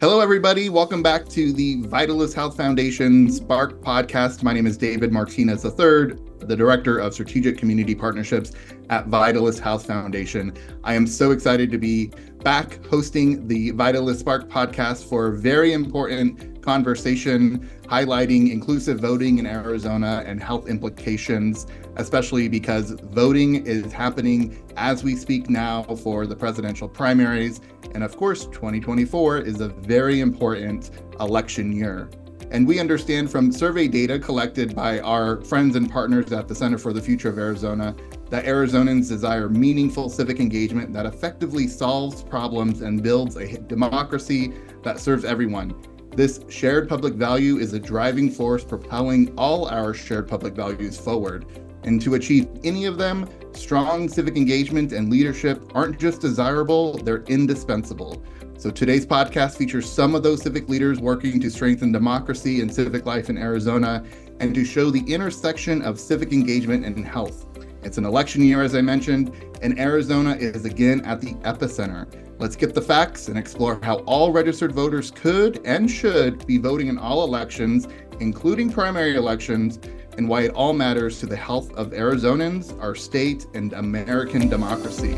Hello, everybody. Welcome back to the Vitalis Health Foundation Spark podcast. My name is David Martinez III, the Director of Strategic Community Partnerships at Vitalis Health Foundation. I am so excited to be back hosting the Vitalis Spark podcast for a very important conversation highlighting inclusive voting in Arizona and health implications, especially because voting is happening as we speak now for the presidential primaries. And of course, 2024 is a very important election year. And we understand from survey data collected by our friends and partners at the Center for the Future of Arizona that Arizonans desire meaningful civic engagement that effectively solves problems and builds a democracy that serves everyone. This shared public value is a driving force propelling all our shared public values forward. And to achieve any of them, strong civic engagement and leadership aren't just desirable, they're indispensable. So today's podcast features some of those civic leaders working to strengthen democracy and civic life in Arizona and to show the intersection of civic engagement and health. It's an election year, as I mentioned, and Arizona is again at the epicenter. Let's get the facts and explore how all registered voters could and should be voting in all elections, including primary elections, and why it all matters to the health of Arizonans, our state, and American democracy.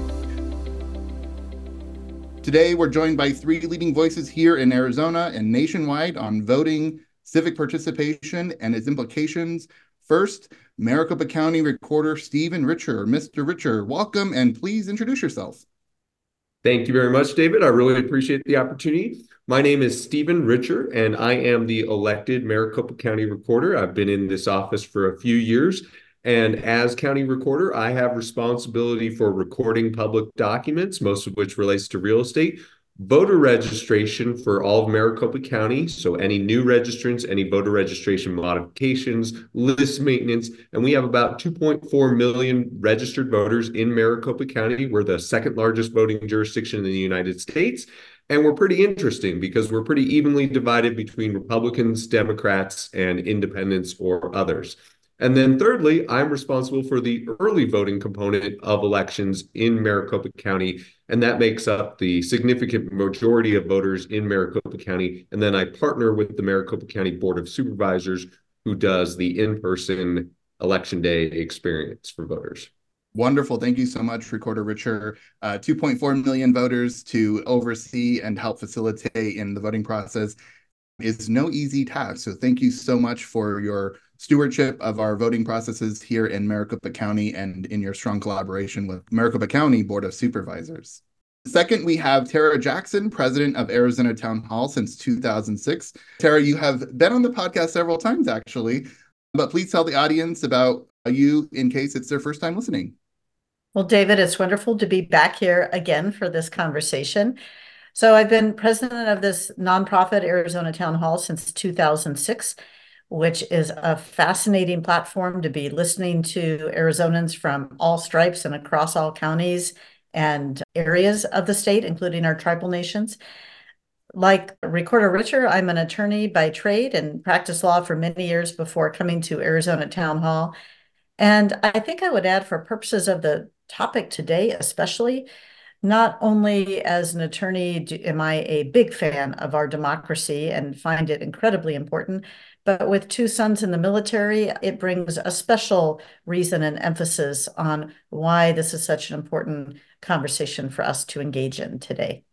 Today, we're joined by three leading voices here in Arizona and nationwide on voting, civic participation, and its implications. First, Maricopa County Recorder Stephen Richer. Mr. Richer, welcome, and please introduce yourself. Thank you very much, David. I really appreciate the opportunity. My name is Stephen Richer, and I am the elected Maricopa County Recorder. I've been in this office for a few years, and as County Recorder, I have responsibility for recording public documents, most of which relates to real estate, voter registration for all of Maricopa County, so any new registrants, any voter registration modifications, list maintenance, and we have about 2.4 million registered voters in Maricopa County. We're the second largest voting jurisdiction in the United States, and we're pretty interesting because we're pretty evenly divided between Republicans, Democrats, and independents or others. And then thirdly, I'm responsible for the early voting component of elections in Maricopa County, and that makes up the significant majority of voters in Maricopa County. And then I partner with the Maricopa County Board of Supervisors, who does the in-person election day experience for voters. Wonderful. Thank you so much, Recorder Richer. 2.4 million voters to oversee and help facilitate in the voting process is no easy task. So thank you so much for your stewardship of our voting processes here in Maricopa County and in your strong collaboration with Maricopa County Board of Supervisors. Second, we have Tara Jackson, president of Arizona Town Hall since 2006. Tara, you have been on the podcast several times, actually, but please tell the audience about you in case it's their first time listening. Well, David, it's wonderful to be back here again for this conversation. So I've been president of this nonprofit Arizona Town Hall since 2006, which is a fascinating platform to be listening to Arizonans from all stripes and across all counties and areas of the state, including our tribal nations. Like Recorder Richer, I'm an attorney by trade and practiced law for many years before coming to Arizona Town Hall. And I think I would add, for purposes of the topic today, especially, not only as an attorney am I a big fan of our democracy and find it incredibly important, but with two sons in the military, it brings a special reason and emphasis on why this is such an important conversation for us to engage in today.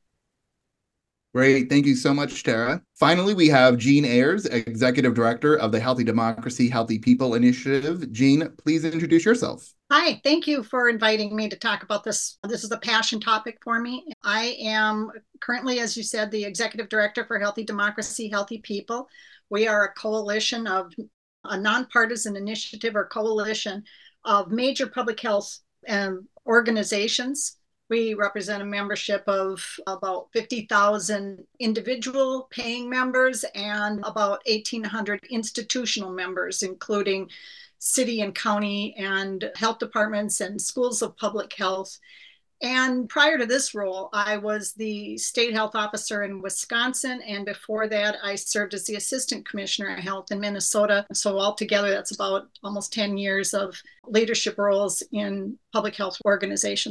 Great. Thank you so much, Tara. Finally, we have Jean Ayers, Executive Director of the Healthy Democracy, Healthy People Initiative. Jean, please introduce yourself. Hi, thank you for inviting me to talk about this. This is a passion topic for me. I am currently, as you said, the Executive Director for Healthy Democracy, Healthy People. We are a coalition of a nonpartisan initiative or coalition of major public health organizations. We represent a membership of about 50,000 individual paying members and about 1,800 institutional members, including city and county and health departments and schools of public health. And prior to this role, I was the state health officer in Wisconsin. And before that, I served as the assistant commissioner of health in Minnesota. So altogether, that's about almost 10 years of leadership roles in public health organizations.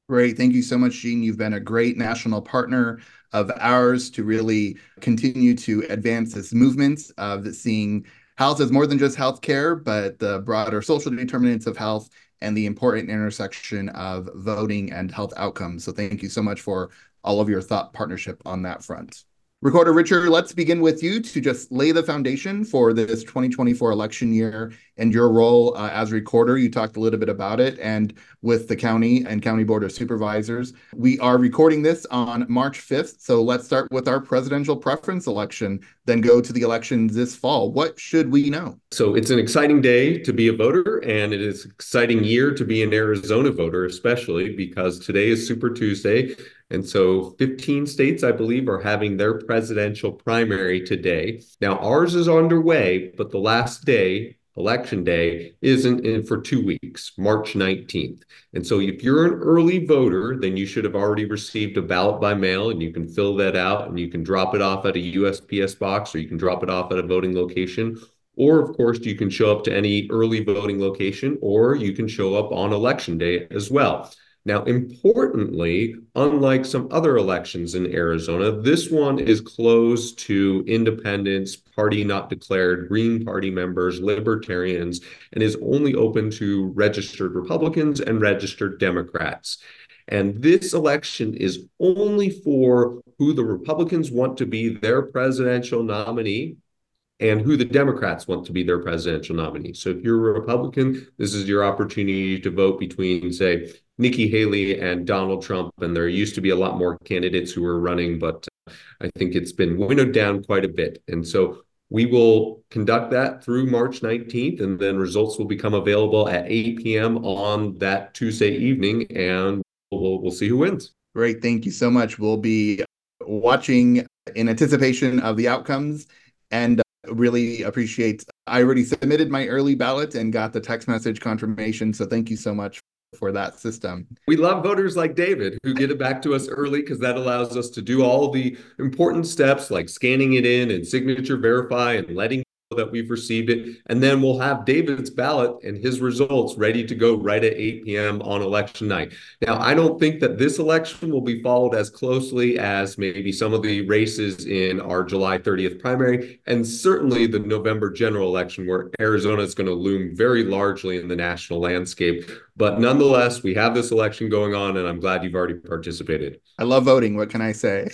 Great. Thank you so much, Gene. You've been a great national partner of ours to really continue to advance this movement of seeing health as more than just healthcare, but the broader social determinants of health and the important intersection of voting and health outcomes. So thank you so much for all of your thought partnership on that front. Recorder Richard, let's begin with you to just lay the foundation for this 2024 election year and your role as recorder. You talked a little bit about it, and with the county and county board of supervisors. We are recording this on March 5th, so let's start with our presidential preference election, then go to the elections this fall. What should we know? So it's an exciting day to be a voter, and it is an exciting year to be an Arizona voter, especially because today is Super Tuesday. And so 15 states, I believe, are having their presidential primary today. Now, ours is underway, but the last day, Election Day, isn't in for 2 weeks, March 19th. And so if you're an early voter, then you should have already received a ballot by mail, and you can fill that out and you can drop it off at a USPS box, or you can drop it off at a voting location. Or, of course, you can show up to any early voting location, or you can show up on Election Day as well. Now, importantly, unlike some other elections in Arizona, this one is closed to independents, party not declared, Green Party members, libertarians, and is only open to registered Republicans and registered Democrats. And this election is only for who the Republicans want to be their presidential nominee and who the Democrats want to be their presidential nominee. So if you're a Republican, this is your opportunity to vote between, say, Nikki Haley and Donald Trump. And there used to be a lot more candidates who were running, but I think it's been winnowed down quite a bit. And so we will conduct that through March 19th, and then results will become available at 8 p.m. on that Tuesday evening, and we'll see who wins. Great. Thank you so much. We'll be watching in anticipation of the outcomes, and really appreciate. I already submitted my early ballot and got the text message confirmation. So thank you so much for that system. We love voters like David who get it back to us early, because that allows us to do all the important steps like scanning it in and signature verify and letting that we've received it. And then we'll have David's ballot and his results ready to go right at 8 p.m. on election night. Now, I don't think that this election will be followed as closely as maybe some of the races in our July 30th primary, and certainly the November general election, where Arizona is going to loom very largely in the national landscape. But nonetheless, we have this election going on, and I'm glad you've already participated. I love voting. What can I say?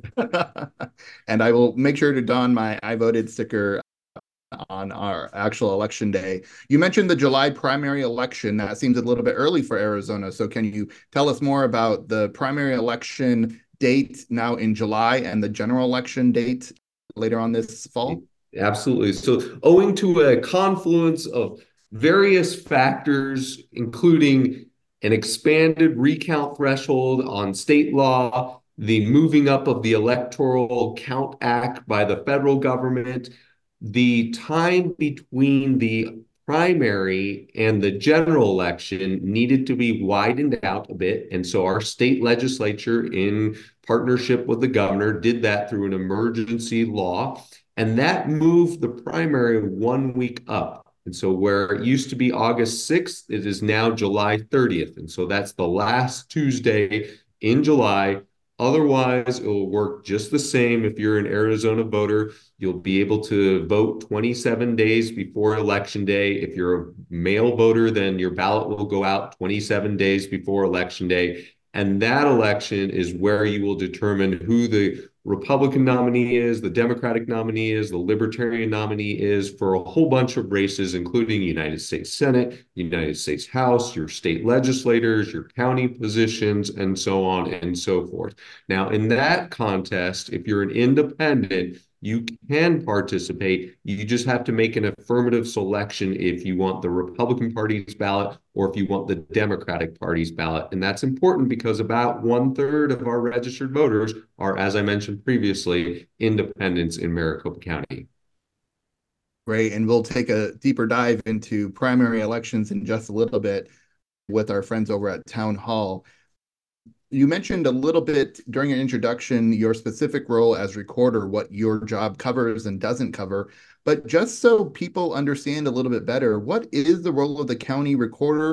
And I will make sure to don my I voted sticker on our actual election day. You mentioned the July primary election. That seems a little bit early for Arizona. So can you tell us more about the primary election date now in July and the general election date later on this fall? Absolutely. So owing to a confluence of various factors, including an expanded recount threshold on state law, the moving up of the Electoral Count Act by the federal government, the time between the primary and the general election needed to be widened out a bit. And so our state legislature, in partnership with the governor, did that through an emergency law. And that moved the primary 1 week up. And so where it used to be August 6th, it is now July 30th. And so that's the last Tuesday in July. Otherwise, it will work just the same. If you're an Arizona voter, you'll be able to vote 27 days before Election Day. If you're a mail voter, then your ballot will go out 27 days before Election Day. And that election is where you will determine who the Republican nominee is, the Democratic nominee is, the Libertarian nominee is, for a whole bunch of races, including United States Senate, United States House, your state legislators, your county positions, and so on and so forth. Now, in that contest, if you're an independent, you can participate. You just have to make an affirmative selection if you want the Republican Party's ballot or if you want the Democratic Party's ballot. And that's important because about 1/3 of our registered voters are, as I mentioned previously, independents in Maricopa County. Great. And we'll take a deeper dive into primary elections in just a little bit with our friends over at Town Hall. You mentioned a little bit during your introduction, your specific role as recorder, what your job covers and doesn't cover. But just so people understand a little bit better, what is the role of the county recorder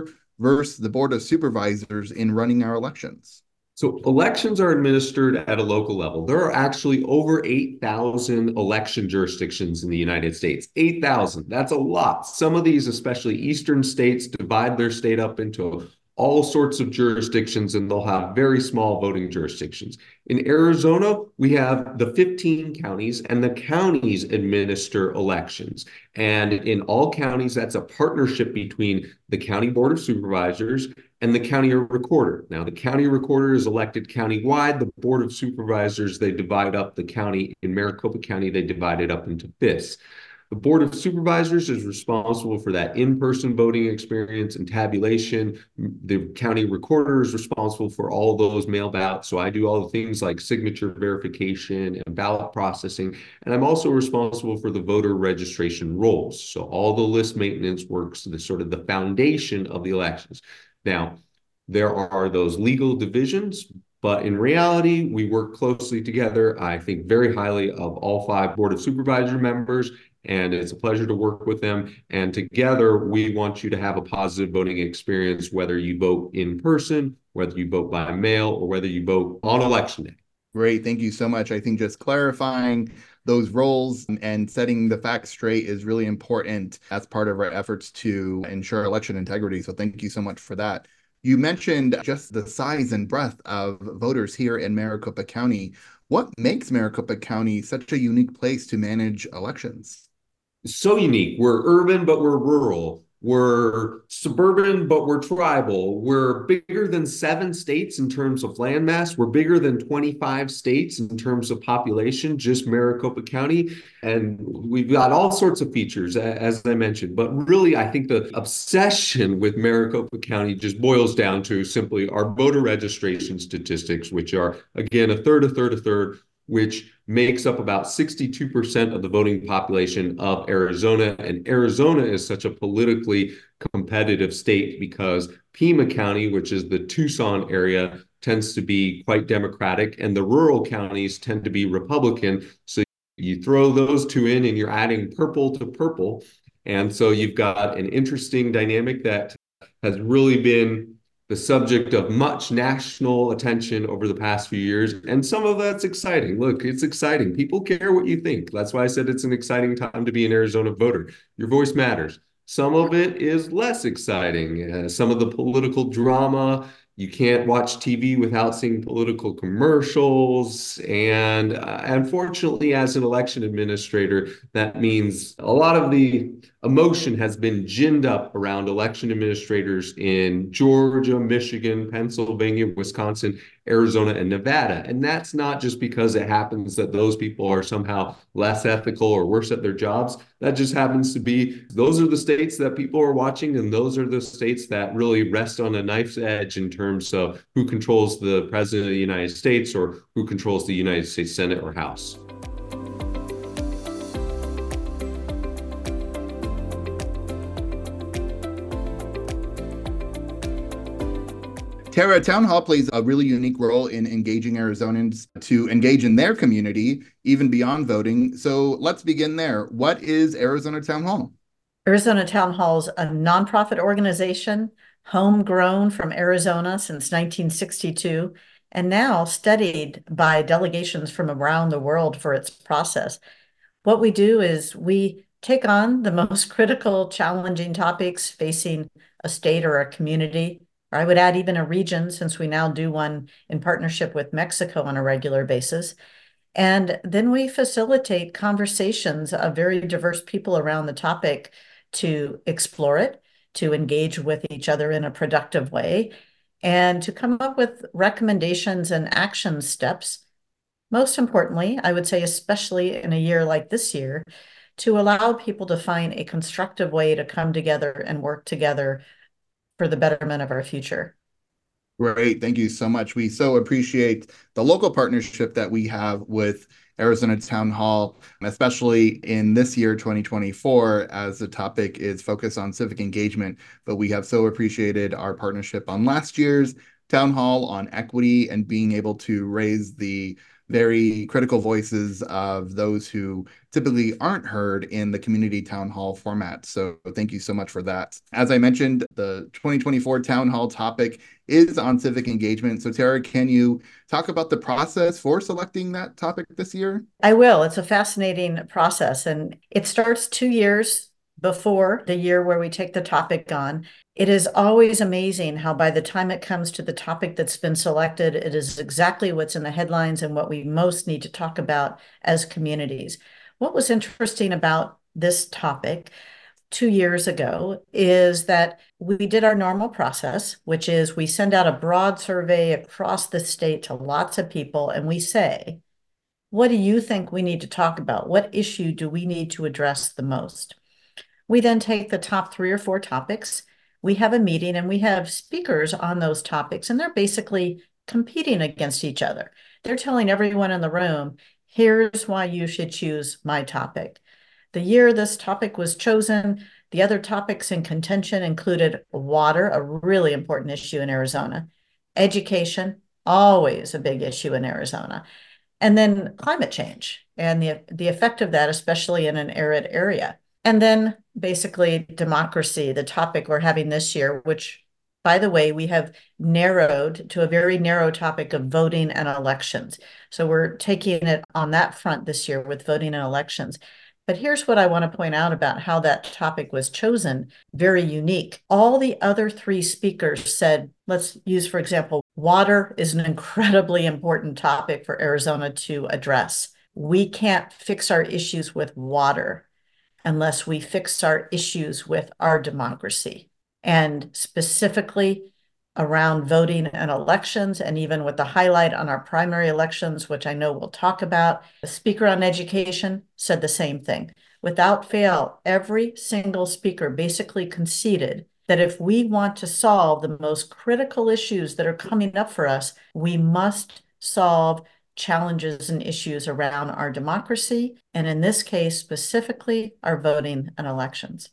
versus the Board of Supervisors in running our elections? So elections are administered at a local level. There are actually over 8,000 election jurisdictions in the United States. 8,000. That's a lot. Some of these, especially eastern states, divide their state up into all sorts of jurisdictions, and they'll have very small voting jurisdictions. In Arizona, we have the 15 counties, and the counties administer elections. And in all counties, that's a partnership between the County Board of Supervisors and the county recorder. Now, the county recorder is elected countywide. The Board of Supervisors, they divide up the county. In Maricopa County, they divide it up into fifths. The Board of Supervisors is responsible for that in-person voting experience and tabulation. The county recorder is responsible for all those mail ballots. So I do all the things like signature verification and ballot processing. And I'm also responsible for the voter registration rolls. So all the list maintenance works, the sort of the foundation of the elections. Now, there are those legal divisions, but in reality, we work closely together. I think very highly of all 5 Board of Supervisor members, and it's a pleasure to work with them. And together, we want you to have a positive voting experience, whether you vote in person, whether you vote by mail, or whether you vote on election day. Great. Thank you so much. I think just clarifying those roles and setting the facts straight is really important as part of our efforts to ensure election integrity. So thank you so much for that. You mentioned just the size and breadth of voters here in Maricopa County. What makes Maricopa County such a unique place to manage elections? So unique. We're urban, but we're rural. We're suburban, but we're tribal. We're bigger than 7 states in terms of landmass. We're bigger than 25 states in terms of population, just Maricopa County. And we've got all sorts of features, as I mentioned. But really, I think the obsession with Maricopa County just boils down to simply our voter registration statistics, which are, again, a third, which makes up about 62% of the voting population of Arizona. And Arizona is such a politically competitive state because Pima County, which is the Tucson area, tends to be quite Democratic, and the rural counties tend to be Republican. So you throw those 2 in and you're adding purple to purple. And so you've got an interesting dynamic that has really been the subject of much national attention over the past few years. And some of that's exciting. Look, it's exciting. People care what you think. That's why I said it's an exciting time to be an Arizona voter. Your voice matters. Some of it is less exciting. Some of the political drama, you can't watch TV without seeing political commercials. And unfortunately, as an election administrator, that means a lot of the emotion has been ginned up around election administrators in Georgia, Michigan, Pennsylvania, Wisconsin, Arizona, and Nevada. And that's not just because it happens that those people are somehow less ethical or worse at their jobs. That just happens to be, those are the states that people are watching, and those are the states that really rest on a knife's edge in terms of who controls the president of the United States or who controls the United States Senate or House. Tara, Town Hall plays a really unique role in engaging Arizonans to engage in their community, even beyond voting. So let's begin there. What is Arizona Town Hall? Arizona Town Hall is a nonprofit organization, homegrown from Arizona since 1962, and now studied by delegations from around the world for its process. What we do is we take on the most critical, challenging topics facing a state or a community, or I would add even a region, since we now do one in partnership with Mexico on a regular basis. And then we facilitate conversations of very diverse people around the topic to explore it, to engage with each other in a productive way, and to come up with recommendations and action steps. Most importantly, I would say, especially in a year like this year, to allow people to find a constructive way to come together and work together for the betterment of our future. Great. Thank you so much. We so appreciate the local partnership that we have with Arizona Town Hall, especially in this year, 2024, as the topic is focused on civic engagement. But we have so appreciated our partnership on last year's Town Hall on equity and being able to raise the very critical voices of those who typically aren't heard in the community town hall format. So thank you so much for that. As I mentioned, the 2024 town hall topic is on civic engagement. So Tara, can you talk about the process for selecting that topic this year? I will. It's a fascinating process, and it starts 2 years before the year where we take the topic on. It is always amazing how by the time it comes to the topic that's been selected, it is exactly what's in the headlines and what we most need to talk about as communities. What was interesting about this topic 2 years ago is that we did our normal process, which is we send out a broad survey across the state to lots of people, and we say, what do you think we need to talk about? What issue do we need to address the most? We then take the top 3 or 4 topics. We have a meeting and we have speakers on those topics, and they're basically competing against each other. They're telling everyone in the room, here's why you should choose my topic. The year this topic was chosen, the other topics in contention included water, a really important issue in Arizona, education, always a big issue in Arizona, and then climate change and the effect of that, especially in an arid area. And then basically democracy, the topic we're having this year, which, by the way, we have narrowed to a very narrow topic of voting and elections. So we're taking it on that front this year with voting and elections. But here's what I want to point out about how that topic was chosen, very unique. All the other 3 speakers said, let's use, for example, water is an incredibly important topic for Arizona to address. We can't fix our issues with water unless we fix our issues with our democracy. And specifically around voting and elections, and even with the highlight on our primary elections, which I know we'll talk about, the speaker on education said the same thing. Without fail, every single speaker basically conceded that if we want to solve the most critical issues that are coming up for us, we must solve challenges and issues around our democracy, and in this case, specifically, our voting and elections.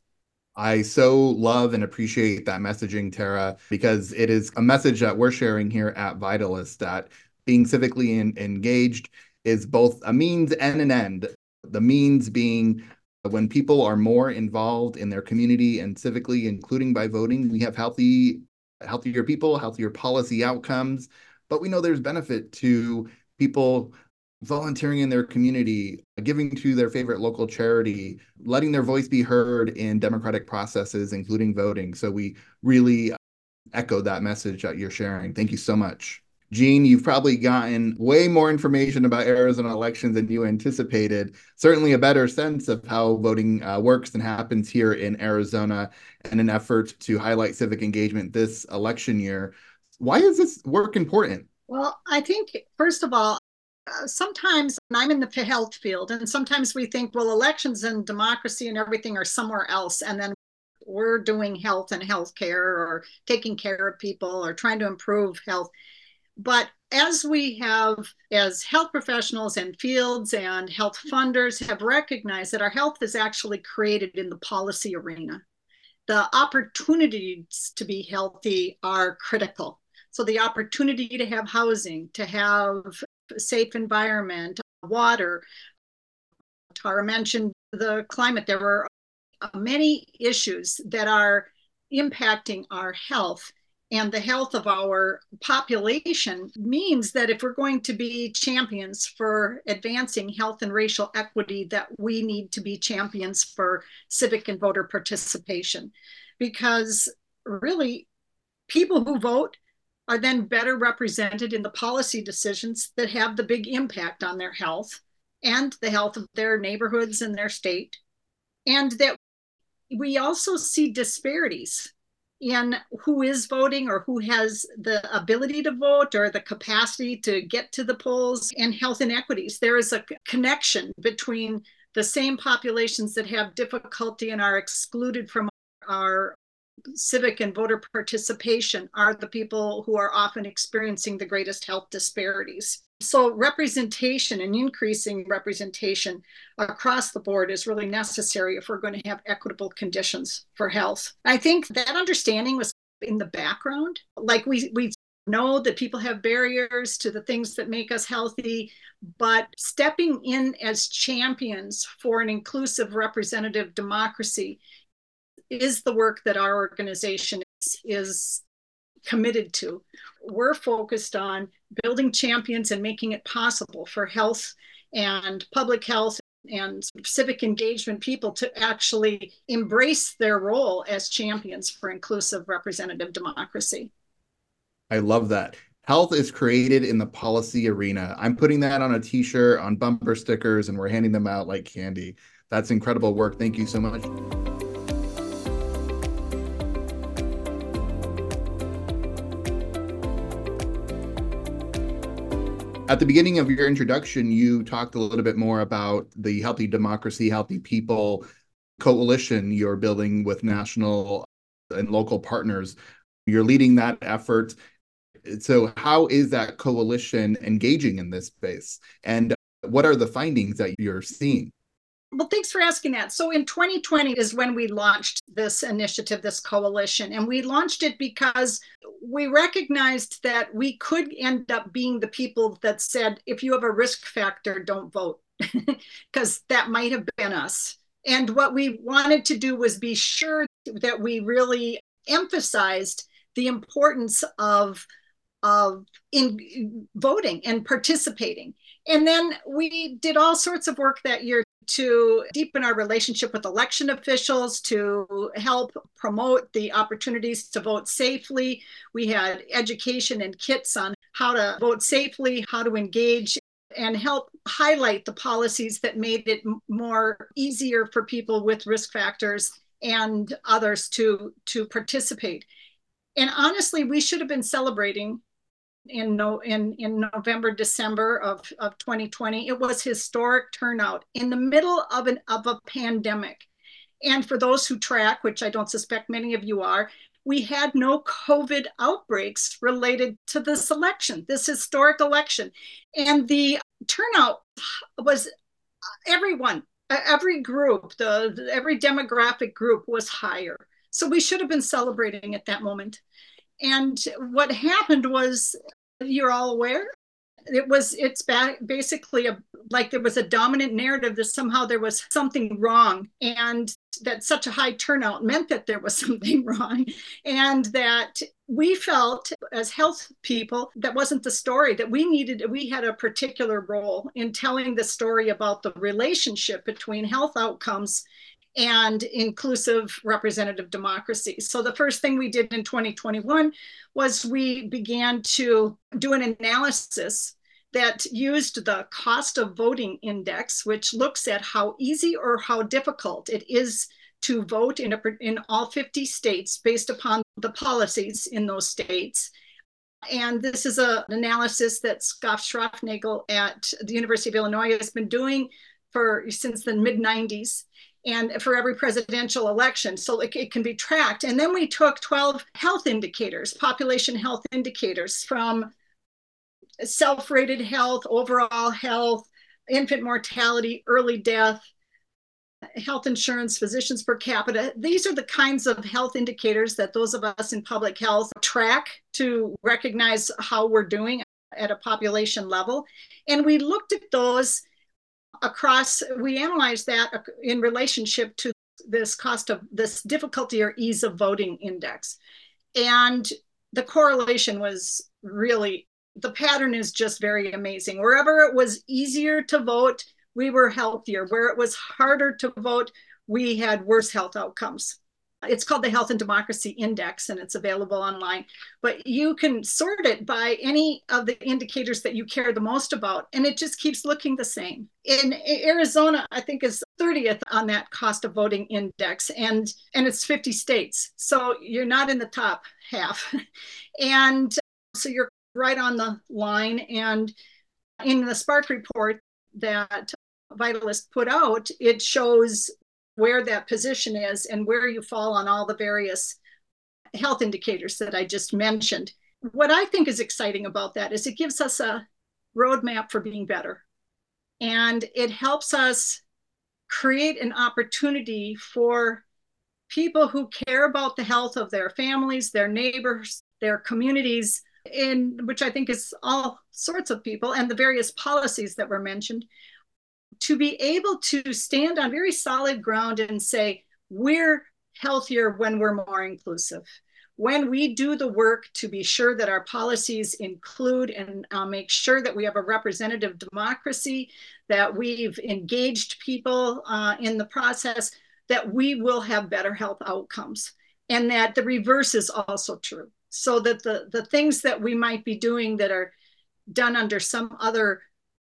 I so love and appreciate that messaging, Tara, because it is a message that we're sharing here at Vitalyst, that being civically engaged is both a means and an end. The means being when people are more involved in their community and civically, including by voting, we have healthier people, healthier policy outcomes. But we know there's benefit to people volunteering in their community, giving to their favorite local charity, letting their voice be heard in democratic processes, including voting. So we really echo that message that you're sharing. Thank you so much. Jean, you've probably gotten way more information about Arizona elections than you anticipated, certainly a better sense of how voting works and happens here in Arizona, and an effort to highlight civic engagement this election year. Why is this work important? Well, I think, first of all, sometimes I'm in the health field, and sometimes we think, well, elections and democracy and everything are somewhere else. And then we're doing health and healthcare, or taking care of people, or trying to improve health. But as we have, as health professionals and fields and health funders have recognized that our health is actually created in the policy arena. The opportunities to be healthy are critical. So the opportunity to have housing, to have a safe environment, water. Tara mentioned the climate. There were many issues that are impacting our health, and the health of our population means that if we're going to be champions for advancing health and racial equity, that we need to be champions for civic and voter participation, because really people who vote are then better represented in the policy decisions that have the big impact on their health and the health of their neighborhoods and their state. And that we also see disparities in who is voting, or who has the ability to vote or the capacity to get to the polls, and health inequities. There is a connection between the same populations that have difficulty and are excluded from our civic and voter participation are the people who are often experiencing the greatest health disparities. So representation and increasing representation across the board is really necessary if we're going to have equitable conditions for health. I think that understanding was in the background. Like we know that people have barriers to the things that make us healthy, but stepping in as champions for an inclusive representative democracy is the work that our organization is committed to. We're focused on building champions and making it possible for health and public health and civic engagement people to actually embrace their role as champions for inclusive representative democracy. I love that. Health is created in the policy arena. I'm putting that on a t-shirt, on bumper stickers, and we're handing them out like candy. That's incredible work. Thank you so much. At the beginning of your introduction, you talked a little bit more about the Healthy Democracy, Healthy People coalition you're building with national and local partners. You're leading that effort. So how is that coalition engaging in this space? And what are the findings that you're seeing? Well, thanks for asking that. So in 2020 is when we launched this initiative, this coalition, and we launched it because we recognized that we could end up being the people that said, if you have a risk factor, don't vote, because that might have been us. And what we wanted to do was be sure that we really emphasized the importance of in voting and participating. And then we did all sorts of work that year to deepen our relationship with election officials, to help promote the opportunities to vote safely. We had education and kits on how to vote safely, how to engage, and help highlight the policies that made it more easier for people with risk factors and others to participate. And honestly, we should have been celebrating in November, December of 2020. It was historic turnout in the middle of a pandemic. And for those who track, which I don't suspect many of you are, we had no COVID outbreaks related to this election, this historic election. And the turnout was everyone, every group, every demographic group was higher. So we should have been celebrating at that moment. And what happened was, you're all aware, it's basically like there was a dominant narrative that somehow there was something wrong, and that such a high turnout meant that there was something wrong, and that we felt as health people that wasn't the story that we needed. We had a particular role in telling the story about the relationship between health outcomes and inclusive representative democracy. So the first thing we did in 2021 was we began to do an analysis that used the cost of voting index, which looks at how easy or how difficult it is to vote in all 50 states based upon the policies in those states. And this is an analysis that Scott Schroffnagel at the University of Illinois has been doing since the mid-90s. And for every presidential election, so it can be tracked. And then we took 12 health indicators, population health indicators, from self-rated health, overall health, infant mortality, early death, health insurance, physicians per capita. These are the kinds of health indicators that those of us in public health track to recognize how we're doing at a population level. And we looked at those we analyzed that in relationship to this cost of this difficulty or ease of voting index. And the correlation was really, the pattern is just very amazing. Wherever it was easier to vote, we were healthier. Where it was harder to vote, we had worse health outcomes. It's called the Health and Democracy Index, and it's available online. But you can sort it by any of the indicators that you care the most about, and it just keeps looking the same. In Arizona, I think, is 30th on that cost of voting index, and it's 50 states. So you're not in the top half. And so you're right on the line. And in the Spark report that Vitalyst put out, it shows where that position is and where you fall on all the various health indicators that I just mentioned. What I think is exciting about that is it gives us a roadmap for being better. And it helps us create an opportunity for people who care about the health of their families, their neighbors, their communities, in which I think is all sorts of people, and the various policies that were mentioned, to be able to stand on very solid ground and say, we're healthier when we're more inclusive. When we do the work to be sure that our policies include and make sure that we have a representative democracy, that we've engaged people in the process, that we will have better health outcomes. And that the reverse is also true. So that the things that we might be doing that are done under some other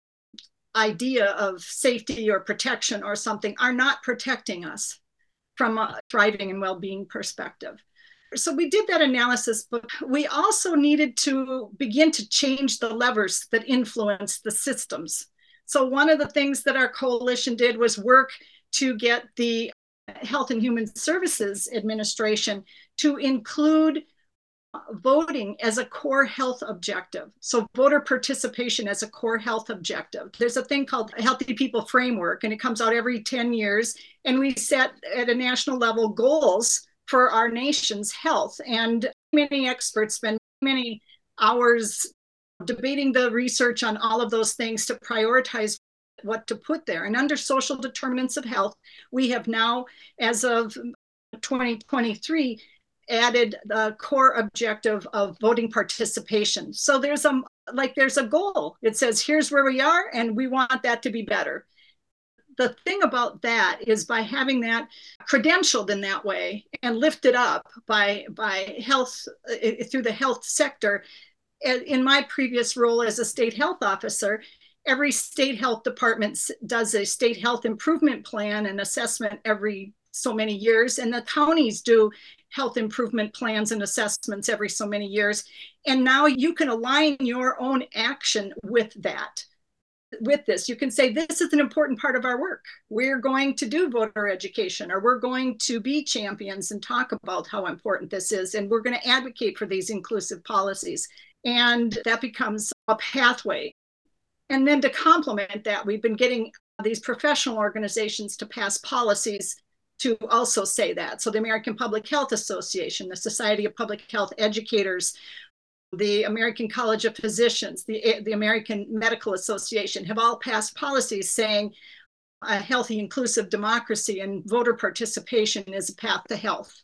idea of safety or protection or something are not protecting us from a thriving and well-being perspective. So we did that analysis, but we also needed to begin to change the levers that influence the systems. So one of the things that our coalition did was work to get the Health and Human Services Administration to include voting as a core health objective. So voter participation as a core health objective. There's a thing called a Healthy People Framework, and it comes out every 10 years. And we set at a national level goals for our nation's health. And many experts spend many hours debating the research on all of those things to prioritize what to put there. And under social determinants of health, we have now, as of 2023, added the core objective of voting participation. So there's a goal. It says, here's where we are, and we want that to be better. The thing about that is by having that credentialed in that way and lifted up by health through the health sector. In my previous role as a state health officer, every state health department does a state health improvement plan and assessment every so many years, and the counties do health improvement plans and assessments every so many years. And now you can align your own action with that. With this, you can say, this is an important part of our work. We're going to do voter education, or we're going to be champions and talk about how important this is. And we're going to advocate for these inclusive policies. And that becomes a pathway. And then to complement that, we've been getting these professional organizations to pass policies to also say that. So the American Public Health Association, the Society of Public Health Educators, the American College of Physicians, the American Medical Association have all passed policies saying a healthy, inclusive democracy and voter participation is a path to health.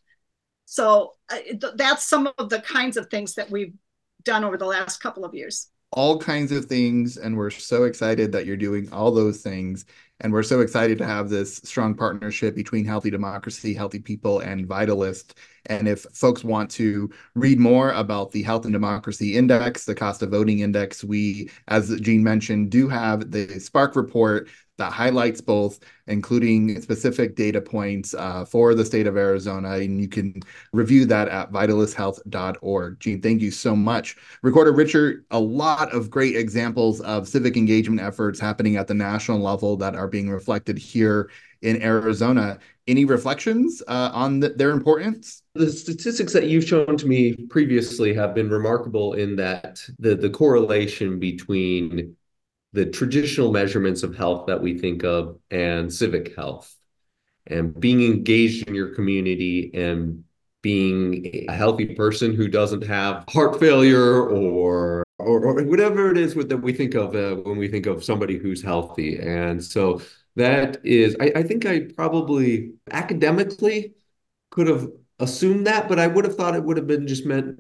So that's some of the kinds of things that we've done over the last couple of years. All kinds of things, and we're so excited that you're doing all those things. And we're so excited to have this strong partnership between Healthy Democracy, Healthy People, and Vitalist. And if folks want to read more about the Health and Democracy Index, the Cost of Voting Index, we, as Jean mentioned, do have the Spark report that highlights both, including specific data points for the state of Arizona. And you can review that at vitalisthealth.org. Jean, thank you so much. Recorder Richard, a lot of great examples of civic engagement efforts happening at the national level that are being reflected here in Arizona. Any reflections on their importance? The statistics that you've shown to me previously have been remarkable in that the correlation between the traditional measurements of health that we think of and civic health, and being engaged in your community and being a healthy person who doesn't have heart failure or whatever it is that we think of when we think of somebody who's healthy. And so that is, I think I probably academically could have assumed that, but I would have thought it would have been just meant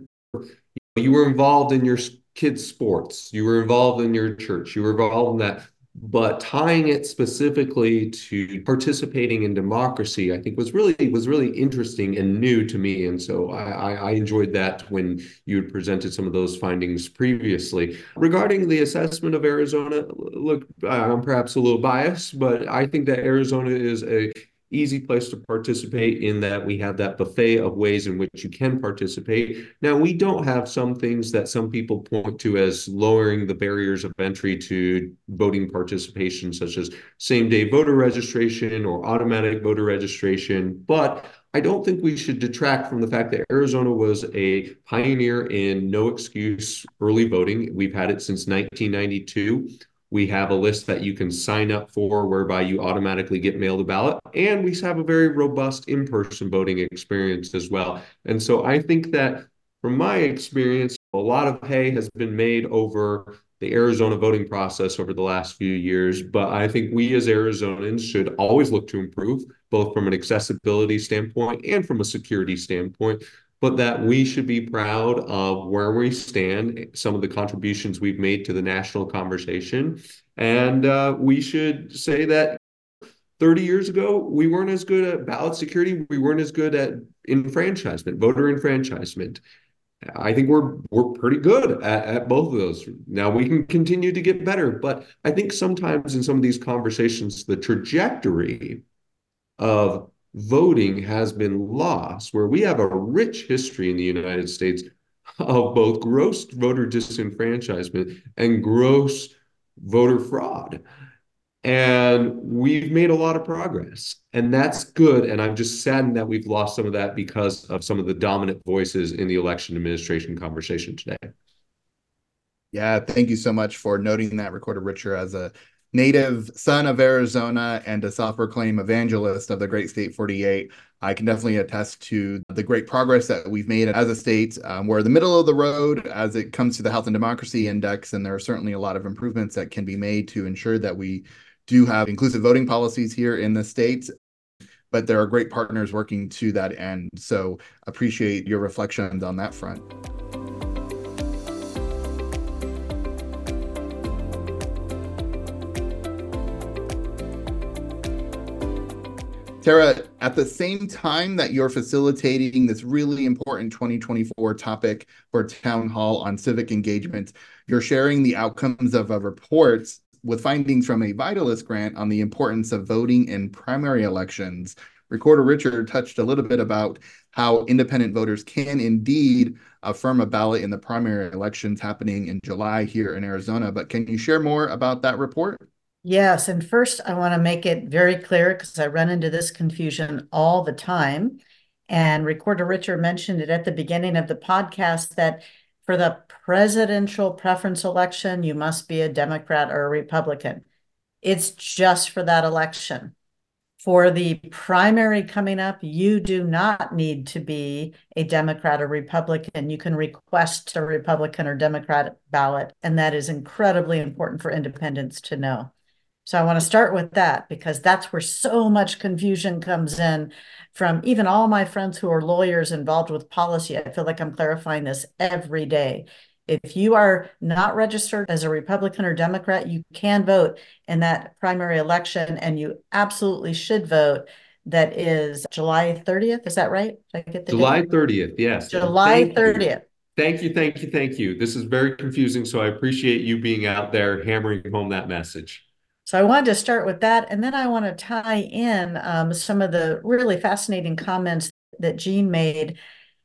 you were involved in your kids' sports, you were involved in your church, you were involved in that. But tying it specifically to participating in democracy, I think was really interesting and new to me. And so I enjoyed that when you had presented some of those findings previously. Regarding the assessment of Arizona, look, I'm perhaps a little biased, but I think that Arizona is a easy place to participate in that we have that buffet of ways in which you can participate. Now, we don't have some things that some people point to as lowering the barriers of entry to voting participation, such as same-day voter registration or automatic voter registration. But I don't think we should detract from the fact that Arizona was a pioneer in no excuse early voting. We've had it since 1992. We have a list that you can sign up for whereby you automatically get mailed a ballot. And we have a very robust in-person voting experience as well. And so I think that from my experience, A lot of hay has been made over the Arizona voting process over the last few years, but I think we as Arizonans should always look to improve, both from an accessibility standpoint and from a security standpoint, but that we should be proud of where we stand, some of the contributions we've made to the national conversation. And we should say that 30 years ago, we weren't as good at ballot security. We weren't as good at enfranchisement, voter enfranchisement. I think we're pretty good at both of those. Now we can continue to get better, but I think sometimes in some of these conversations, the trajectory of voting has been lost, where we have a rich history in the United States of both gross voter disenfranchisement and gross voter fraud. And we've made a lot of progress, and that's good. And I'm just saddened that we've lost some of that because of some of the dominant voices in the election administration conversation today. Yeah, thank you so much for noting that, Recorder Richer, as a native son of Arizona and a self-proclaimed evangelist of the great state 48. I can definitely attest to the great progress that we've made as a state. We're in the middle of the road as it comes to the Health and Democracy Index, and there are certainly a lot of improvements that can be made to ensure that we do have inclusive voting policies here in the state, but there are great partners working to that end. So appreciate your reflections on that front. Tara, at the same time that you're facilitating this really important 2024 topic for Town Hall on civic engagement, you're sharing the outcomes of a report with findings from a Vitalis grant on the importance of voting in primary elections. Recorder Richard touched a little bit about how independent voters can indeed affirm a ballot in the primary elections happening in July here in Arizona. But can you share more about that report? Yes, and first I want to make it very clear because I run into this confusion all the time. And Recorder Richard mentioned it at the beginning of the podcast that for the presidential preference election, you must be a Democrat or a Republican. It's just for that election. For the primary coming up, you do not need to be a Democrat or Republican. You can request a Republican or Democrat ballot, and that is incredibly important for independents to know. So I want to start with that because that's where so much confusion comes in from even all my friends who are lawyers involved with policy. I feel like I'm clarifying this every day. If you are not registered as a Republican or Democrat, you can vote in that primary election, and you absolutely should vote. That is July 30th. Is that right? Did I get the July date? 30th, yes. July 30th. Thank you, thank you, thank you. This is very confusing, so I appreciate you being out there hammering home that message. So I wanted to start with that, and then I want to tie in some of the really fascinating comments that Jean made.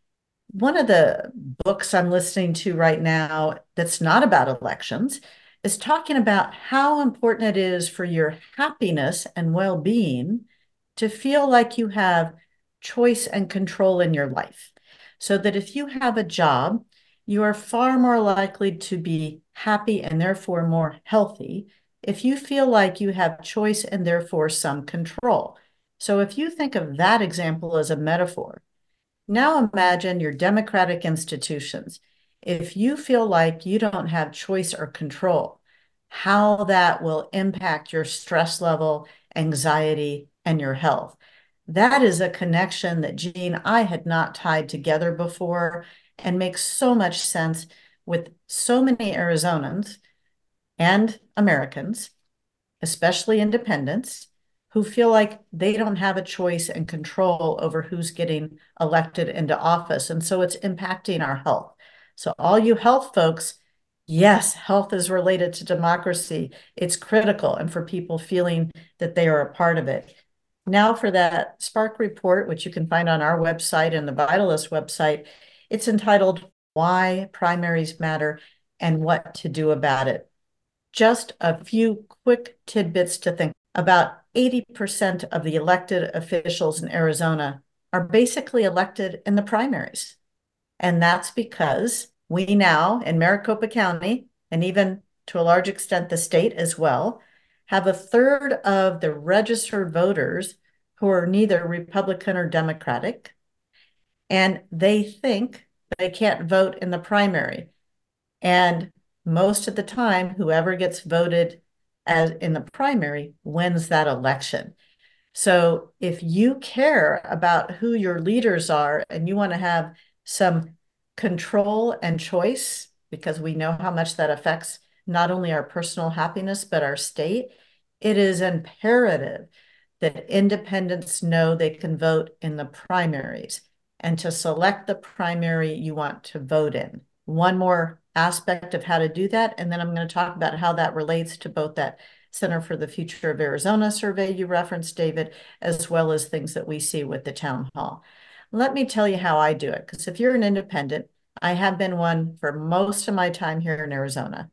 One of the books I'm listening to right now that's not about elections is talking about how important it is for your happiness and well-being to feel like you have choice and control in your life. So that if you have a job, you are far more likely to be happy and therefore more healthy if you feel like you have choice and therefore some control. So if you think of that example as a metaphor, now imagine your democratic institutions. If you feel like you don't have choice or control, how that will impact your stress level, anxiety, and your health. That is a connection that, Jean, I had not tied together before and makes so much sense with so many Arizonans and Americans, especially independents, who feel like they don't have a choice and control over who's getting elected into office. And so it's impacting our health. So all you health folks, yes, health is related to democracy. It's critical, and for people feeling that they are a part of it. Now for that Spark report, which you can find on our website and the Vitalis website, it's entitled Why Primaries Matter and What to Do About It. Just a few quick tidbits to think about. 80% of the elected officials in Arizona are basically elected in the primaries. And that's because we now in Maricopa County, and even to a large extent the state as well, have a third of the registered voters who are neither Republican or Democratic, and they think they can't vote in the primary. And most of the time, whoever gets voted as in the primary wins that election. So if you care about who your leaders are and you want to have some control and choice, because we know how much that affects not only our personal happiness, but our state, it is imperative that independents know they can vote in the primaries and to select the primary you want to vote in. One more aspect of how to do that, and then I'm going to talk about how that relates to both that Center for the Future of Arizona survey you referenced, David, as well as things that we see with the town hall. Let me tell you how I do it, because if you're an independent, I have been one for most of my time here in Arizona.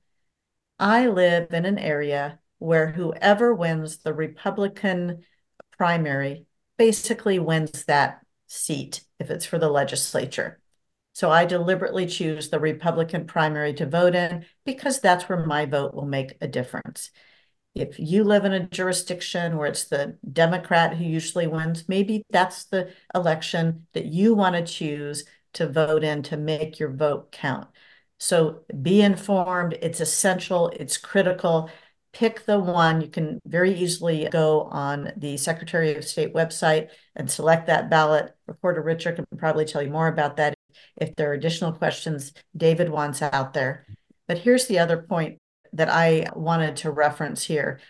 I live in an area where whoever wins the Republican primary basically wins that seat if it's for the legislature. So I deliberately choose the Republican primary to vote in because that's where my vote will make a difference. If you live in a jurisdiction where it's the Democrat who usually wins, maybe that's the election that you want to choose to vote in to make your vote count. So be informed. It's essential. It's critical. Pick the one. You can very easily go on the Secretary of State website and select that ballot. Recorder Richard can probably tell you more about that if there are additional questions David wants out there. But here's the other point that I wanted to reference here.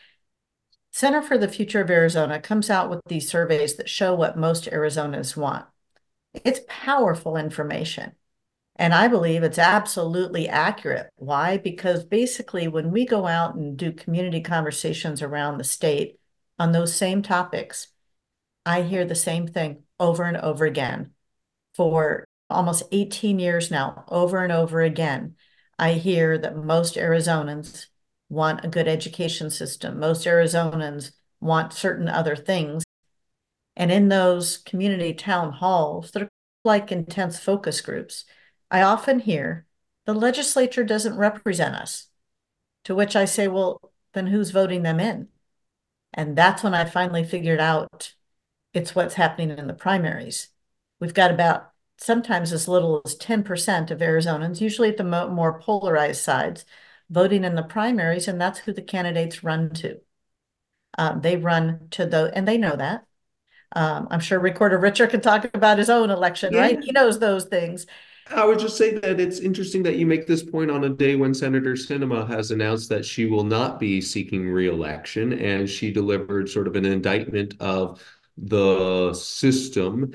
Center for the Future of Arizona comes out with these surveys that show what most Arizonans want. It's powerful information. And I believe it's absolutely accurate. Why? Because basically, when we go out and do community conversations around the state on those same topics, I hear the same thing over and over again. For almost 18 years now, over and over again, I hear that most Arizonans want a good education system. Most Arizonans want certain other things. And in those community town halls that are like intense focus groups, I often hear the legislature doesn't represent us. To which I say, well, then who's voting them in? And that's when I finally figured out it's what's happening in the primaries. We've got about sometimes as little as 10% of Arizonans, usually at the more polarized sides, voting in the primaries, and that's who the candidates run to. They run to those, and they know that. I'm sure Recorder Richard can talk about his own election, Yeah. right? He knows those things. I would just say that it's interesting that you make this point on a day when Senator Sinema has announced that she will not be seeking re-election, and she delivered sort of an indictment of the system,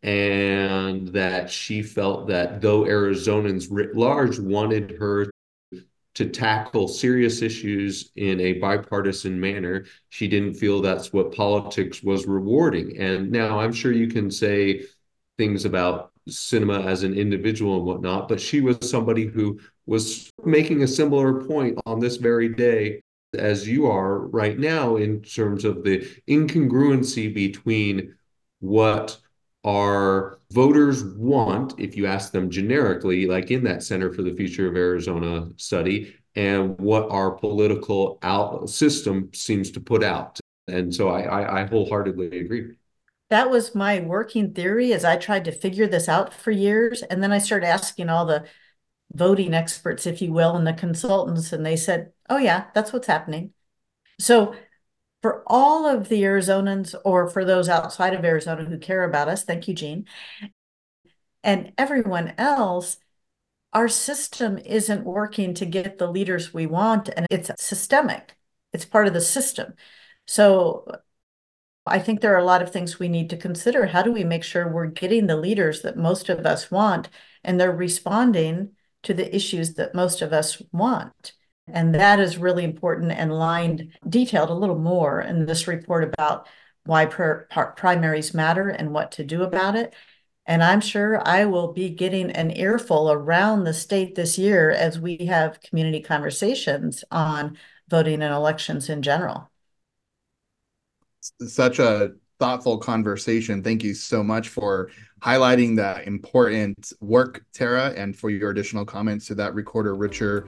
and that she felt that though Arizonans writ large wanted her to tackle serious issues in a bipartisan manner, she didn't feel that's what politics was rewarding. And now I'm sure you can say things about Sinema as an individual and whatnot, but she was somebody who was making a similar point on this very day as you are right now in terms of the incongruency between what our voters want, if you ask them generically, like in that Center for the Future of Arizona study, and what our political system seems to put out. And so I wholeheartedly agree. That was my working theory as I tried to figure this out for years. And then I started asking all the voting experts, if you will, and the consultants, and they said, oh yeah, that's what's happening. So for all of the Arizonans, or for those outside of Arizona who care about us, thank you, Jean, and everyone else, our system isn't working to get the leaders we want, and it's systemic. It's part of the system. So I think there are a lot of things we need to consider. How do we make sure we're getting the leaders that most of us want, and they're responding to the issues that most of us want? And that is really important and detailed a little more in this report about why primaries matter and what to do about it. And I'm sure I will be getting an earful around the state this year as we have community conversations on voting and elections in general. Such a thoughtful conversation. Thank you so much for highlighting that important work, Tara, and for your additional comments to that, Recorder Richard.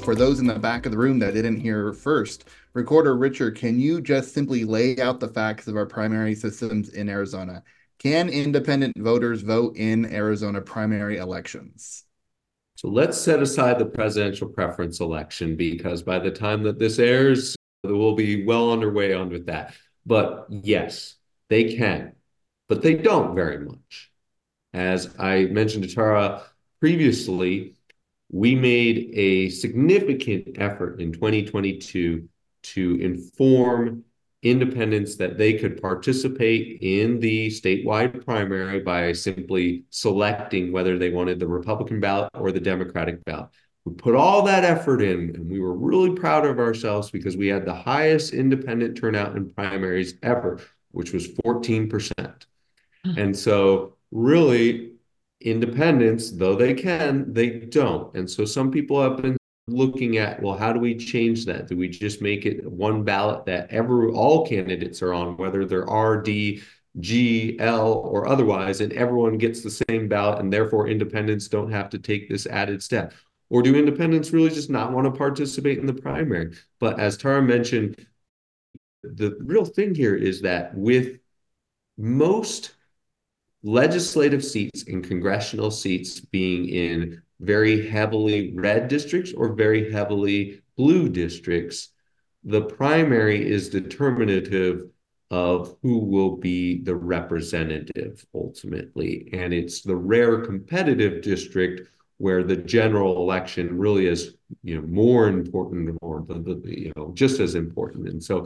for those in the back of the room that didn't hear first, Recorder Richard, can you just simply lay out the facts of our primary systems in Arizona? Can independent voters vote in Arizona primary elections? So let's set aside the presidential preference election, because by the time that this airs, we'll be well underway on with that. But yes, they can, but they don't very much. As I mentioned to Tara previously, we made a significant effort in 2022 to inform independents that they could participate in the statewide primary by simply selecting whether they wanted the Republican ballot or the Democratic ballot. We put all that effort in, and we were really proud of ourselves because we had the highest independent turnout in primaries ever, which was 14%. And so really, independents, though they can, they don't. And so some people have been looking at, well, how do we change that? Do we just make it one ballot that all candidates are on, whether they're R, D, G, L, or otherwise, and everyone gets the same ballot, and therefore independents don't have to take this added step? Or do independents really just not want to participate in the primary? But as Tara mentioned, the real thing here is that with most legislative seats and congressional seats being in very heavily red districts or very heavily blue districts, the primary is determinative of who will be the representative ultimately. And it's the rare competitive district where the general election really is, more important, or just as important. And so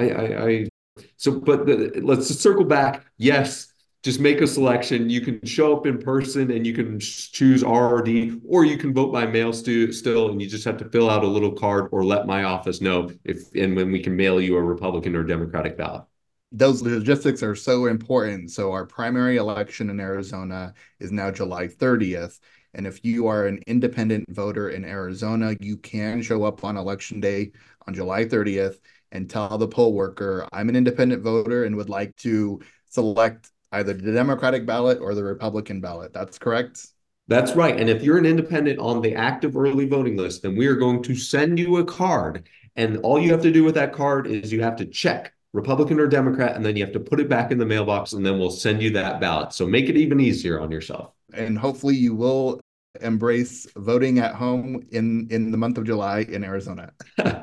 let's just circle back. Yes, just make a selection. You can show up in person and you can choose R or D, or you can vote by mail still, and you just have to fill out a little card or let my office know when we can mail you a Republican or Democratic ballot. Those logistics are so important. So our primary election in Arizona is now July 30th. And if you are an independent voter in Arizona, you can show up on election day on July 30th and tell the poll worker, I'm an independent voter and would like to select either the Democratic ballot or the Republican ballot. That's correct? That's right. And if you're an independent on the active early voting list, then we are going to send you a card. And all you have to do with that card is you have to check Republican or Democrat, and then you have to put it back in the mailbox, and then we'll send you that ballot. So make it even easier on yourself. And hopefully you will embrace voting at home in the month of July in Arizona.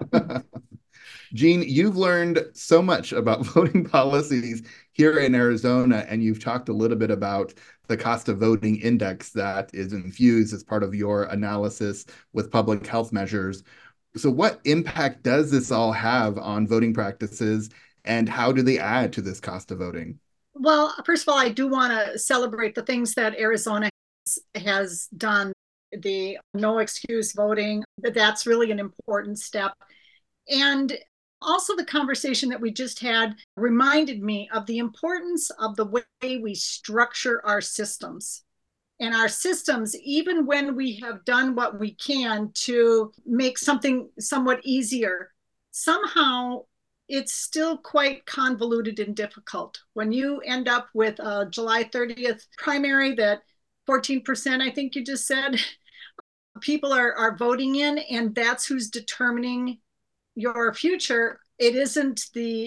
Gene, you've learned so much about voting policies here in Arizona, and you've talked a little bit about the cost of voting index that is infused as part of your analysis with public health measures. So what impact does this all have on voting practices, and how do they add to this cost of voting? Well, first of all, I do want to celebrate the things that Arizona has done. The no excuse voting, that's really an important step. And also, the conversation that we just had reminded me of the importance of the way we structure our systems. And our systems, even when we have done what we can to make something somewhat easier, somehow it's still quite convoluted and difficult. When you end up with a July 30th primary that 14%, I think you just said, people are voting in, and that's who's determining your future. It isn't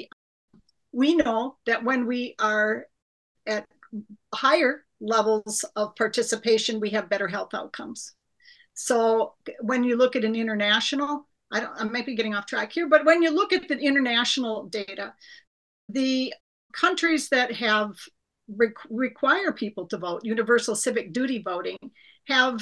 we know that when we are at higher levels of participation, we have better health outcomes. So when you look at an international, I might be getting off track here, but when you look at the international data, the countries that have require people to vote, universal civic duty voting, have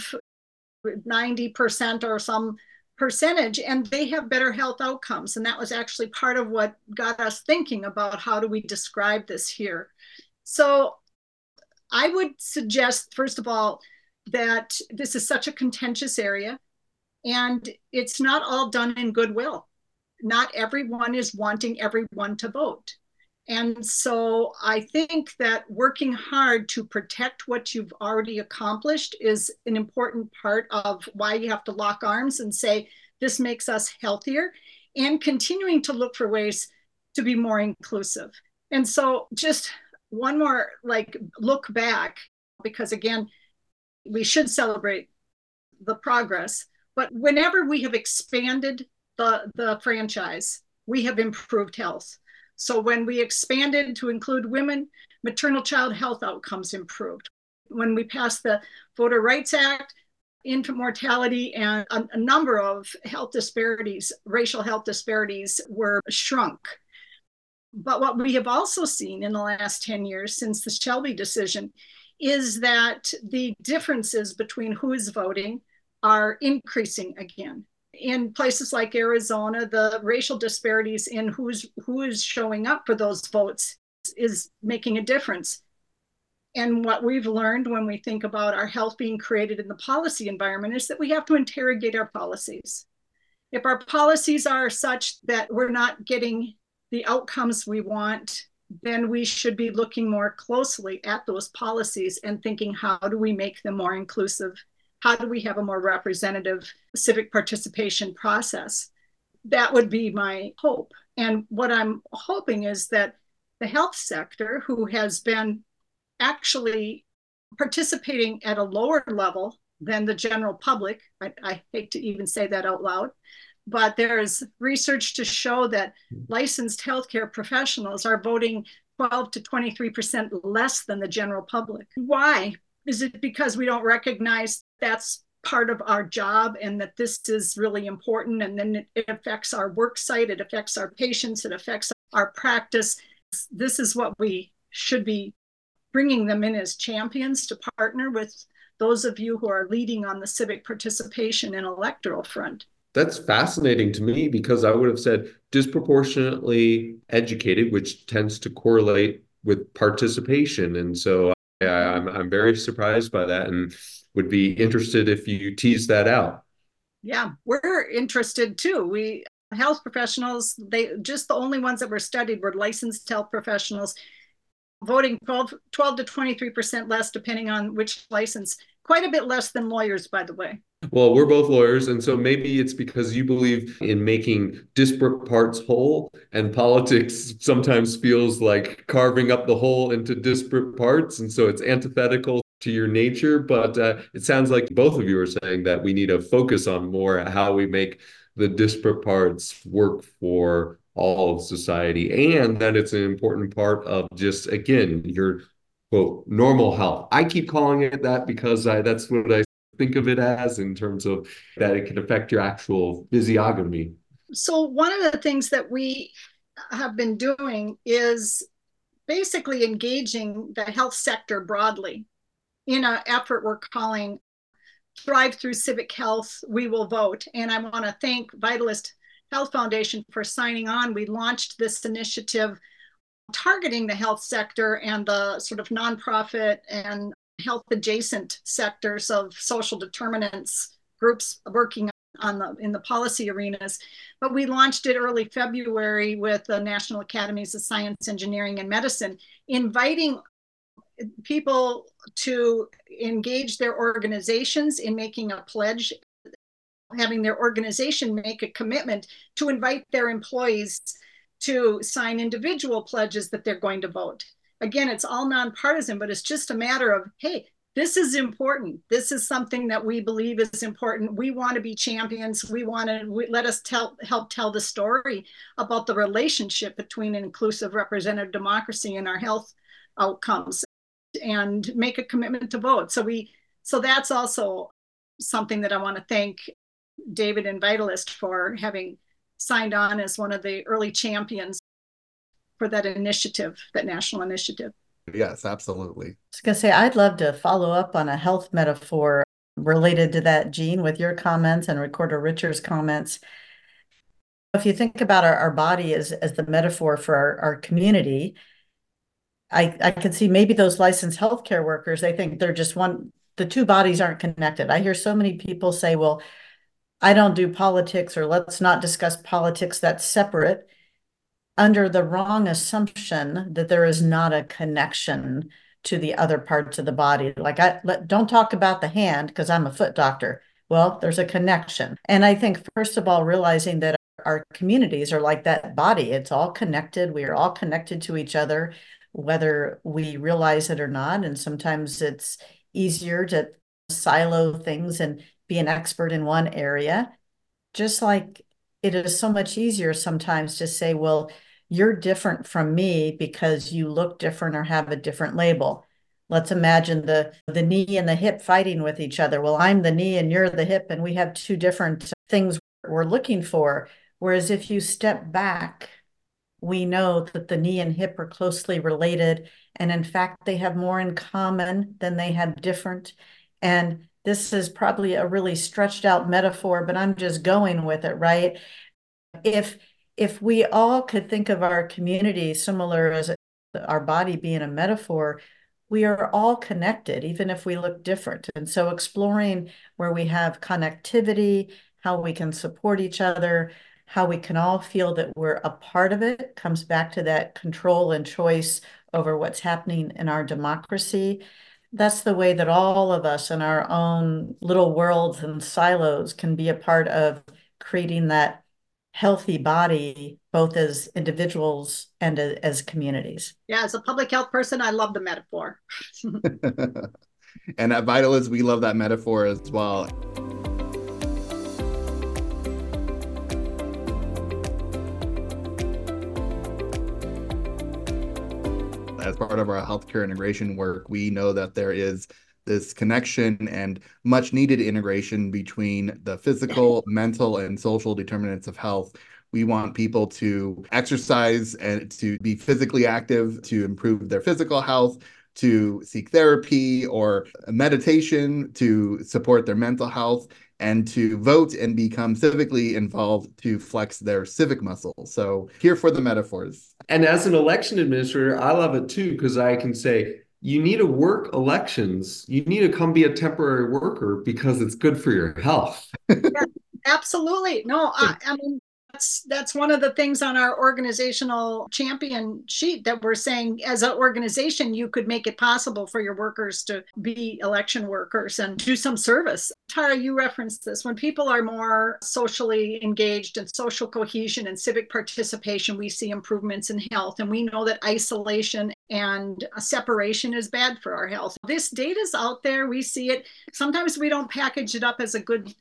90% or some percentage, and they have better health outcomes. And that was actually part of what got us thinking about how do we describe this here. So I would suggest, first of all, that this is such a contentious area, and it's not all done in goodwill. Not everyone is wanting everyone to vote. And so I think that working hard to protect what you've already accomplished is an important part of why you have to lock arms and say, this makes us healthier, and continuing to look for ways to be more inclusive. And so just one more look back, because again, we should celebrate the progress, But whenever we have expanded the franchise, we have improved health. So when we expanded to include women, maternal child health outcomes improved. When we passed the Voter Rights Act, infant mortality and a number of health disparities, racial health disparities, were shrunk. But what we have also seen in the last 10 years since the Shelby decision is that the differences between who is voting are increasing again. In places like Arizona, the racial disparities in who is showing up for those votes is making a difference. And what we've learned when we think about our health being created in the policy environment is that we have to interrogate our policies. If our policies are such that we're not getting the outcomes we want, then we should be looking more closely at those policies and thinking, how do we make them more inclusive? How do we have a more representative civic participation process? That would be my hope. And what I'm hoping is that the health sector, who has been actually participating at a lower level than the general public, I hate to even say that out loud, but there's research to show that licensed healthcare professionals are voting 12 to 23% less than the general public. Why? Is it because we don't recognize that's part of our job and that this is really important, and then it affects our work site, it affects our patients, it affects our practice? This is what we should be bringing them in as champions to partner with those of you who are leading on the civic participation and electoral front. That's fascinating to me, because I would have said disproportionately educated, which tends to correlate with participation. And so I'm very surprised by that and would be interested if you tease that out. Yeah, we're interested too. We health professionals, they just the only ones that were studied were licensed health professionals, voting 12 to 23% less depending on which license. Quite a bit less than lawyers, by the way. Well, we're both lawyers, and so maybe it's because you believe in making disparate parts whole, and politics sometimes feels like carving up the whole into disparate parts, and so it's antithetical to your nature. But it sounds like both of you are saying that we need to focus on more how we make the disparate parts work for all of society, and that it's an important part of just, again, your quote, normal health. I keep calling it that because that's what I think of it as, in terms of that it can affect your actual physiognomy. So one of the things that we have been doing is basically engaging the health sector broadly in an effort we're calling Thrive Through Civic Health, We Will Vote. And I want to thank Vitalist Health Foundation for signing on. We launched this initiative targeting the health sector and the sort of nonprofit and health adjacent sectors of social determinants groups working in the policy arenas. But we launched it early February with the National Academies of Science, Engineering, and Medicine, inviting people to engage their organizations in making a pledge, having their organization make a commitment to invite their employees to sign individual pledges that they're going to vote. Again, it's all nonpartisan, but it's just a matter of, hey, this is important. This is something that we believe is important. We want to be champions. Let us help tell the story about the relationship between an inclusive representative democracy and our health outcomes, and make a commitment to vote. So that's also something that I want to thank David and Vitalist for having signed on as one of the early champions for that initiative, that national initiative. Yes, absolutely. I was going to say, I'd love to follow up on a health metaphor related to that, Jean, with your comments and Recorder Richard's comments. If you think about our body as the metaphor for our community, I can see maybe those licensed healthcare workers, they think they're just one, the two bodies aren't connected. I hear so many people say, well, I don't do politics, or let's not discuss politics, that's separate, under the wrong assumption that there is not a connection to the other parts of the body. Like, don't talk about the hand because I'm a foot doctor. Well, there's a connection. And I think, first of all, realizing that our communities are like that body. It's all connected. We are all connected to each other, whether we realize it or not. And sometimes it's easier to silo things and be an expert in one area, just like it is so much easier sometimes to say, well, you're different from me because you look different or have a different label. Let's imagine the knee and the hip fighting with each other. Well, I'm the knee and you're the hip, and we have two different things we're looking for. Whereas if you step back, we know that the knee and hip are closely related. And in fact, they have more in common than they have different. And this is probably a really stretched out metaphor, but I'm just going with it, right? If we all could think of our community similar as our body being a metaphor, we are all connected, even if we look different. And so exploring where we have connectivity, how we can support each other, how we can all feel that we're a part of it, comes back to that control and choice over what's happening in our democracy. That's the way that all of us in our own little worlds and silos can be a part of creating that healthy body, both as individuals and as communities. Yeah, as a public health person, I love the metaphor. And at Vitalis, we love that metaphor as well. As part of our healthcare integration work, we know that there is this connection and much needed integration between the physical, mental, and social determinants of health. We want people to exercise and to be physically active to improve their physical health, to seek therapy or meditation to support their mental health, and to vote and become civically involved to flex their civic muscle. So here for the metaphors. And as an election administrator, I love it too, because I can say, you need to work elections. You need to come be a temporary worker because it's good for your health. Yeah, absolutely. No, I mean, that's one of the things on our organizational champion sheet that we're saying as an organization, you could make it possible for your workers to be election workers and do some service. Tara, you referenced this. When people are more socially engaged and social cohesion and civic participation, we see improvements in health. And we know that isolation and separation is bad for our health. This data is out there. We see it. Sometimes we don't package it up as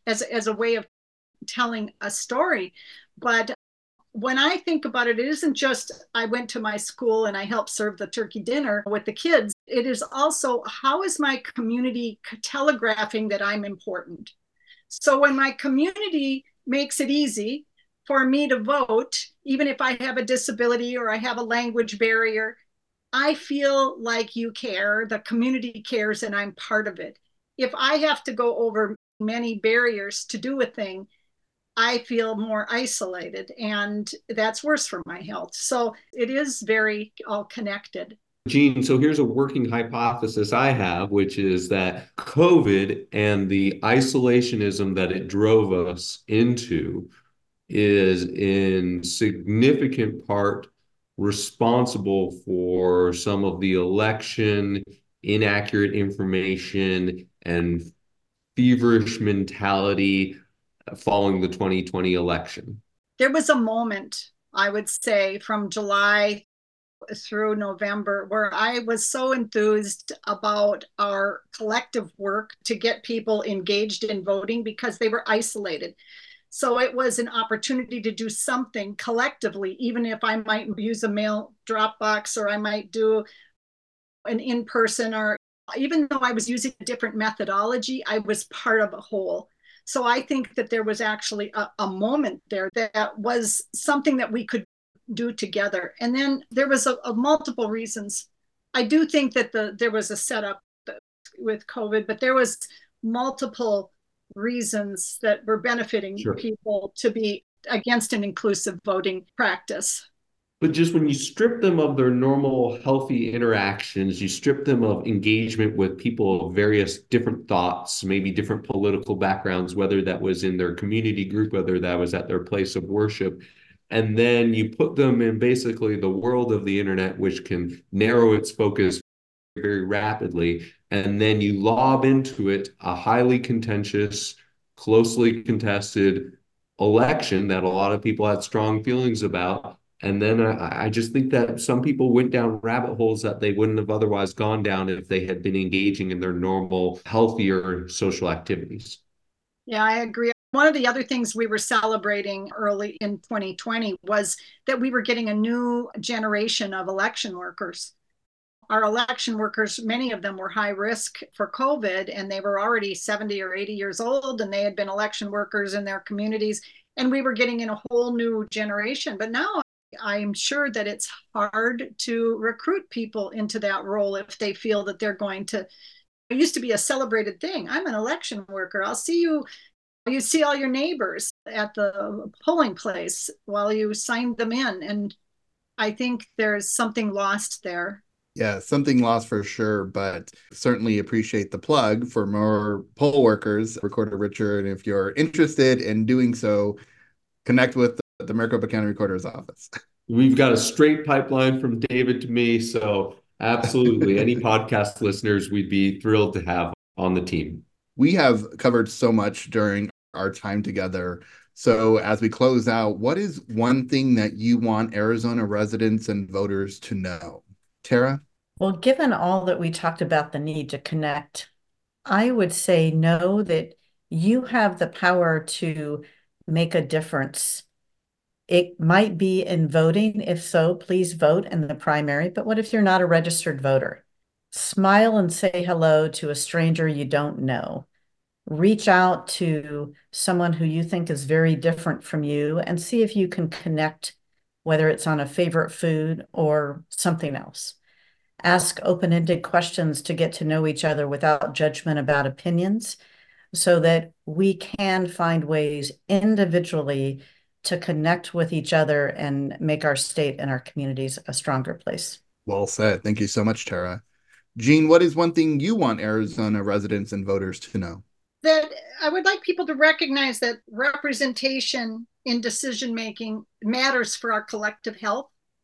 a way of telling a story. But when I think about it, it isn't just I went to my school and I helped serve the turkey dinner with the kids. It is also, how is my community telegraphing that I'm important? So when my community makes it easy for me to vote, even if I have a disability or I have a language barrier, I feel like you care, the community cares, and I'm part of it. If I have to go over many barriers to do a thing, I feel more isolated, and that's worse for my health. So it is very all connected. Jean, so here's a working hypothesis I have, which is that COVID and the isolationism that it drove us into is in significant part responsible for some of the election, inaccurate information, and feverish mentality following the 2020 election. There was a moment, I would say, from July through November where I was so enthused about our collective work to get people engaged in voting because they were isolated. So it was an opportunity to do something collectively, even if I might use a mail drop box or I might do an in-person, or even though I was using a different methodology, I was part of a whole. So I think that there was actually a moment there that was something that we could do together. And then there was a multiple reasons. I do think that there was a setup with COVID, but there was multiple reasons that were benefiting people to be against an inclusive voting practice. But just when you strip them of their normal healthy interactions, you strip them of engagement with people of various different thoughts, maybe different political backgrounds, whether that was in their community group, whether that was at their place of worship, and then you put them in basically the world of the internet, which can narrow its focus very rapidly, and then you lob into it a highly contentious, closely contested election that a lot of people had strong feelings about. And then I just think that some people went down rabbit holes that they wouldn't have otherwise gone down if they had been engaging in their normal, healthier social activities. Yeah, I agree. One of the other things we were celebrating early in 2020 was that we were getting a new generation of election workers. Our election workers, many of them were high risk for COVID, and they were already 70 or 80 years old, and they had been election workers in their communities. And we were getting in a whole new generation. But now I'm sure that it's hard to recruit people into that role if they feel that they're going to. It used to be a celebrated thing. I'm an election worker. I'll see you. You see all your neighbors at the polling place while you sign them in. And I think there's something lost there. Yeah, something lost for sure, but certainly appreciate the plug for more poll workers, Recorder Richard. And if you're interested in doing so, connect with the Maricopa County Recorder's office. We've got a straight pipeline from David to me, so absolutely. Any podcast listeners we'd be thrilled to have on the team. We have covered so much during our time together. So as we close out, what is one thing that you want Arizona residents and voters to know? Tara? Well, given all that we talked about the need to connect, I would say know that you have the power to make a difference. It might be in voting. If so, please vote in the primary. But what if you're not a registered voter? Smile and say hello to a stranger you don't know. Reach out to someone who you think is very different from you and see if you can connect, whether it's on a favorite food or something else. Ask open-ended questions to get to know each other without judgment about opinions so that we can find ways individually to connect with each other and make our state and our communities a stronger place. Well said. Thank you so much, Tara. Jean, what is one thing you want Arizona residents and voters to know? That I would like people to recognize that representation in decision-making matters for our collective health,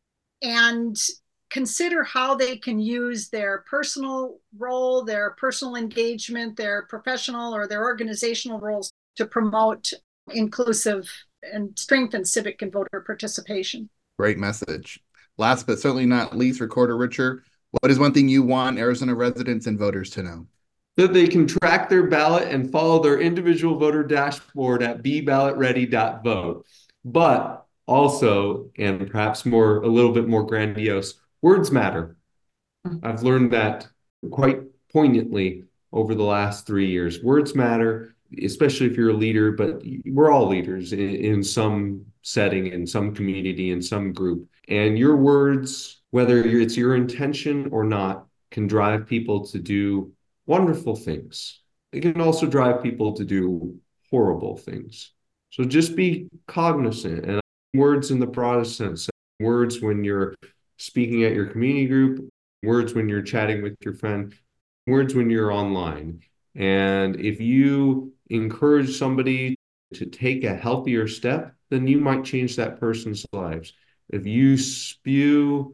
and consider how they can use their personal role, their personal engagement, their professional or their organizational roles to promote inclusive and strengthen civic and voter participation. Great message. Last but certainly not least, Recorder Richard, what is one thing you want Arizona residents and voters to know? That they can track their ballot and follow their individual voter dashboard at beballotready.vote. But also, and perhaps a little bit more grandiose, words matter. I've learned that quite poignantly over the last 3 years. Words matter, especially if you're a leader, but we're all leaders in some setting, in some community, in some group. And your words, whether it's your intention or not, can drive people to do wonderful things. It can also drive people to do horrible things. So just be cognizant. And words in the broadest sense, words when you're speaking at your community group, words when you're chatting with your friend, words when you're online. And if you encourage somebody to take a healthier step, then you might change that person's lives. If you spew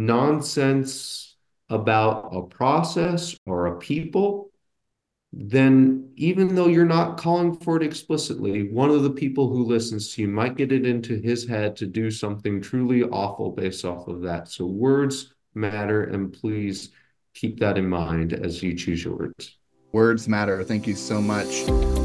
nonsense about a process or a people, then even though you're not calling for it explicitly, one of the people who listens to you might get it into his head to do something truly awful based off of that. So words matter, and please keep that in mind as you choose your words. Words matter. Thank you so much.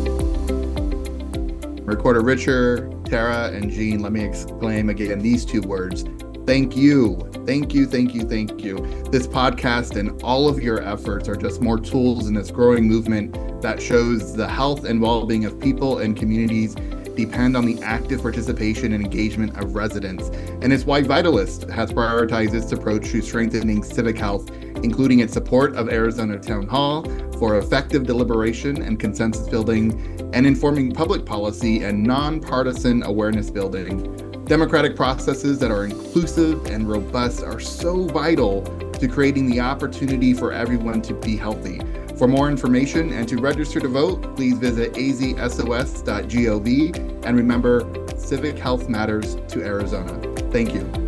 Recorder Richard, Tara, and Jean, let me exclaim again these two words. Thank you. Thank you, thank you, thank you. This podcast and all of your efforts are just more tools in this growing movement that shows the health and well-being of people and communities depend on the active participation and engagement of residents. And it's why Vitalist has prioritized its approach to strengthening civic health, including its support of Arizona Town Hall for effective deliberation and consensus building, and informing public policy and nonpartisan awareness building. Democratic processes that are inclusive and robust are so vital to creating the opportunity for everyone to be healthy. For more information and to register to vote, please visit azsos.gov, and remember, civic health matters to Arizona. Thank you.